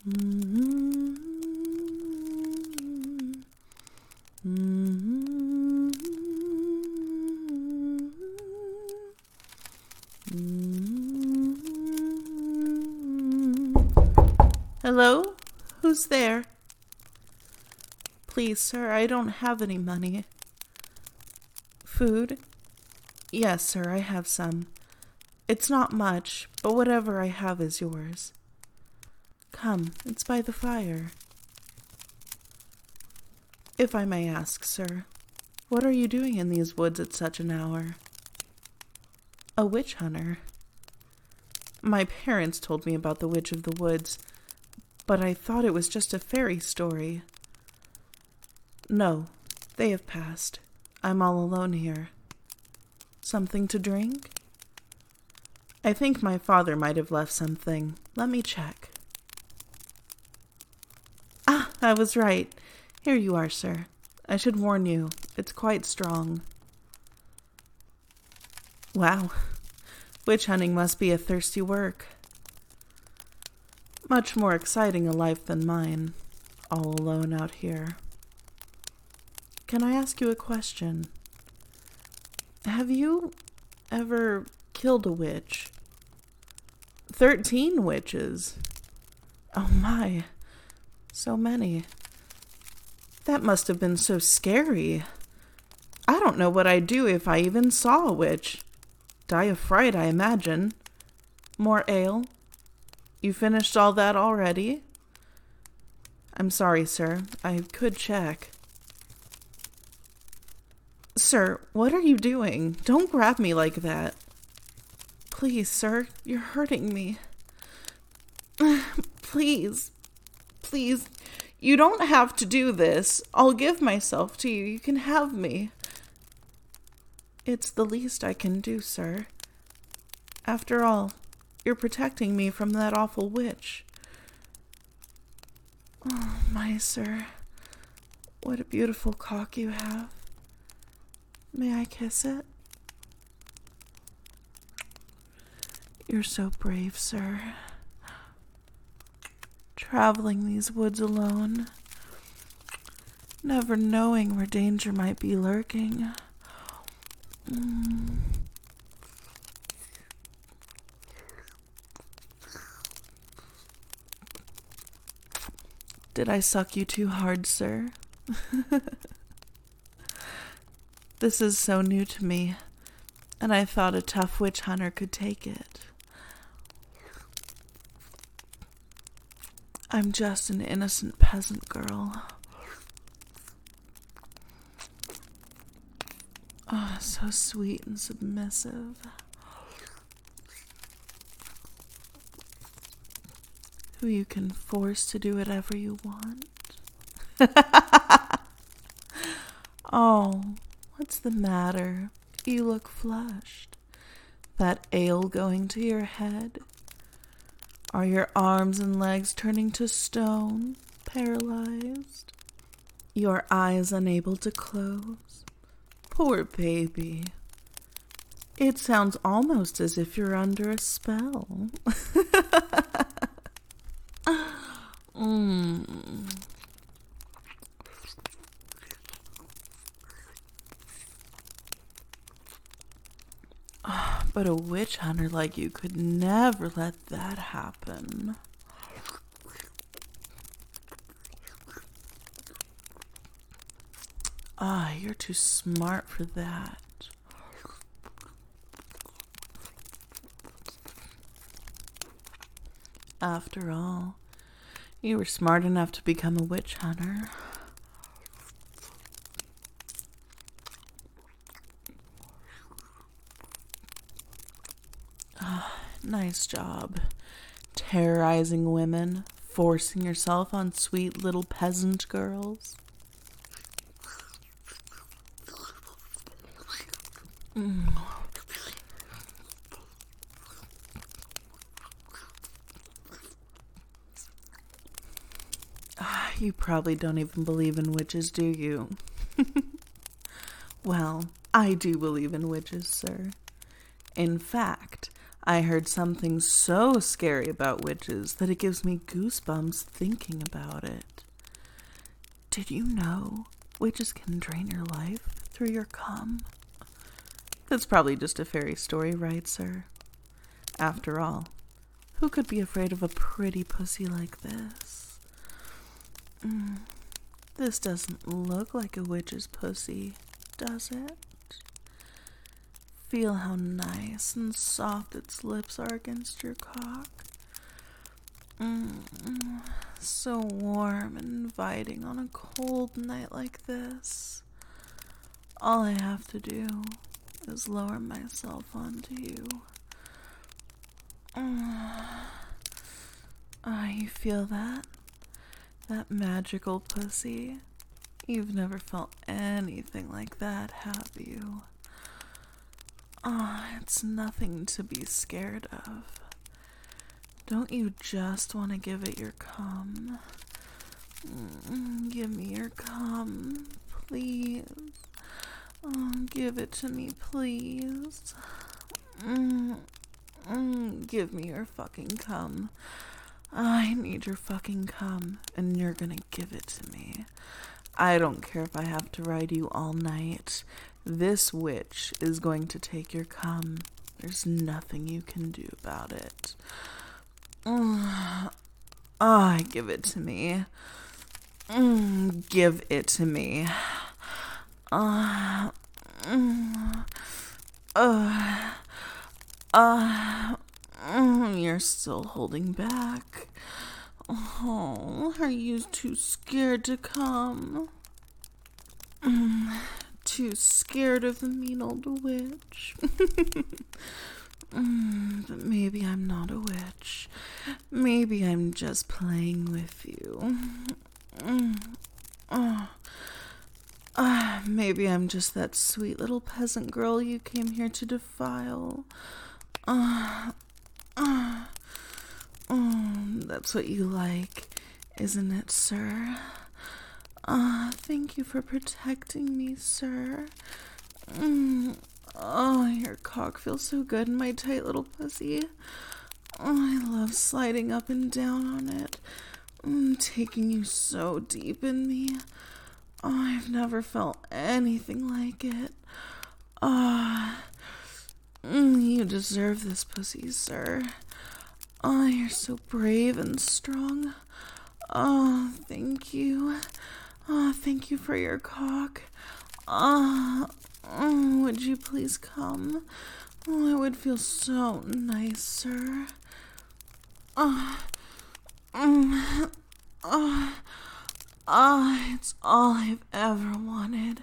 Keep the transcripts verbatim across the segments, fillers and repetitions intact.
Mm-hmm. Mm-hmm. Mm-hmm. Hello? Who's there? Please, sir, I don't have any money. Food? Yes, sir, I have some. It's not much, but whatever I have is yours. Come, it's by the fire. If I may ask, sir, what are you doing in these woods at such an hour? A witch hunter. My parents told me about the Witch of the Woods, but I thought it was just a fairy story. No, they have passed. I'm all alone here. Something to drink? I think my father might have left something. Let me check. Ah, I was right. Here you are, sir. I should warn you, it's quite strong. Wow, witch hunting must be a thirsty work. Much more exciting a life than mine, all alone out here. Can I ask you a question? Have you ever killed a witch? Thirteen witches? Oh my, so many. That must have been so scary. I don't know what I'd do if I even saw a witch. Die of fright, I imagine. More ale? You finished all that already? I'm sorry, sir. I could check. Sir, what are you doing? Don't grab me like that. Please, sir, you're hurting me. Please, please, you don't have to do this. I'll give myself to you. You can have me. It's the least I can do, sir. After all, you're protecting me from that awful witch. Oh, my sir, what a beautiful cock you have. May I kiss it? You're so brave, sir. Traveling these woods alone, never knowing where danger might be lurking. Mm. Did I suck you too hard, sir? This is so new to me, and I thought a tough witch hunter could take it. I'm just an innocent peasant girl. Oh, so sweet and submissive. Who you can force to do whatever you want. Oh, what's the matter? You look flushed. That ale going to your head? Are your arms and legs turning to stone, paralyzed? Your eyes unable to close? Poor baby. It sounds almost as if you're under a spell. mm. But a witch hunter like you could never let that happen. Ah, you're too smart for that. After all, you were smart enough to become a witch hunter. Nice job. Terrorizing women, forcing yourself on sweet little peasant girls. Mm. Ah, you probably don't even believe in witches, do you? Well, I do believe in witches, sir. In fact, I heard something so scary about witches that it gives me goosebumps thinking about it. Did you know witches can drain your life through your cum? That's probably just a fairy story, right, sir? After all, who could be afraid of a pretty pussy like this? Mm, this doesn't look like a witch's pussy, does it? Feel how nice and soft its lips are against your cock. Mm, so warm and inviting on a cold night like this. All I have to do is lower myself onto you. Ah, oh, you feel that? That magical pussy? You've never felt anything like that, have you? Ah, oh, it's nothing to be scared of. Don't you just want to give it your cum? Mm, give me your cum, please. Oh, give it to me, please. Mm, mm, give me your fucking cum. I need your fucking cum, and you're gonna give it to me. I don't care if I have to ride you all night. This witch is going to take your cum. There's nothing you can do about it. Mm. Oh, give it to me. Mm, give it to me. Uh, mm, uh, uh, mm, you're still holding back. Oh, are you too scared to come? Mm, too scared of the mean old witch? mm, but maybe I'm not a witch. Maybe I'm just playing with you. Mm, oh. Uh, maybe I'm just that sweet little peasant girl you came here to defile. Uh, uh, uh, that's what you like, isn't it, sir? Ah, uh, thank you for protecting me, sir. Mm, oh, your cock feels so good in my tight little pussy. Oh, I love sliding up and down on it, mm, taking you so deep in me. Oh, I've never felt anything like it. Ah, oh, mm, you deserve this pussy, sir. Oh, you're so brave and strong. Oh, thank you. Oh, thank you for your cock. Ah, oh, would you please come? Oh, it would feel so nice, sir. Ah, oh, mm, oh. Ah, it's all I've ever wanted.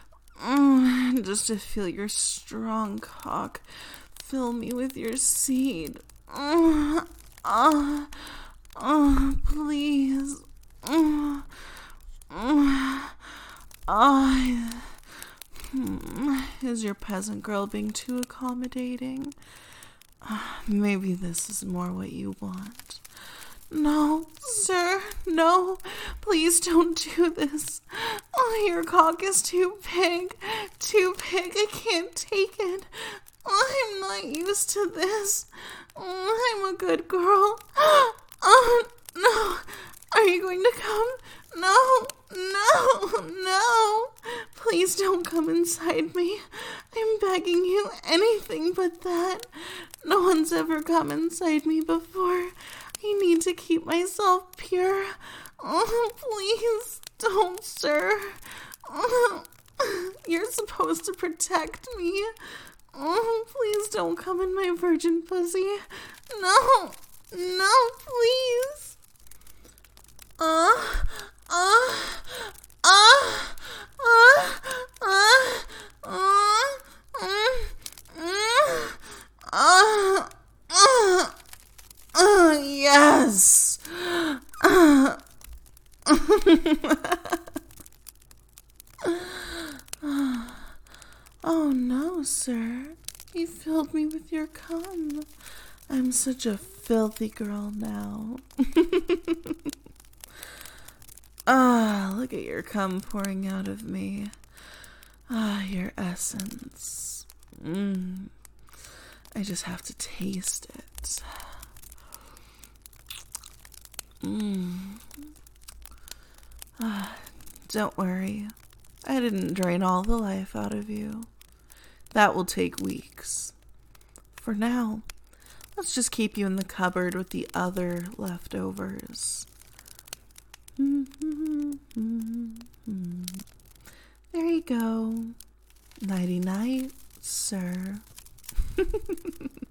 Mm, just to feel your strong cock fill me with your seed. Mm, ah, ah, please. Mm, mm, ah, hmm, is your peasant girl being too accommodating? Uh, maybe this is more what you want. No, sir, no, please don't do this. Oh, your cock is too big, too big, I can't take it. Oh, I'm not used to this. Oh, I'm a good girl. Oh, no, are you going to come? No, no, no, please don't come inside me. I'm begging you, anything but that. No one's ever come inside me before. I need to keep myself pure. Oh, please don't, sir. Oh, you're supposed to protect me. Oh, please don't come in my virgin pussy. No, no, please. Uh, uh, uh, uh, uh, uh, uh, uh, uh. Uh, yes. Uh. Oh no, sir. You filled me with your cum. I'm such a filthy girl now. Ah, look at your cum pouring out of me. Ah, your essence. Mmm. I just have to taste it. Mmm. Ah, don't worry. I didn't drain all the life out of you. That will take weeks. For now, let's just keep you in the cupboard with the other leftovers. There you go. Nighty night, sir.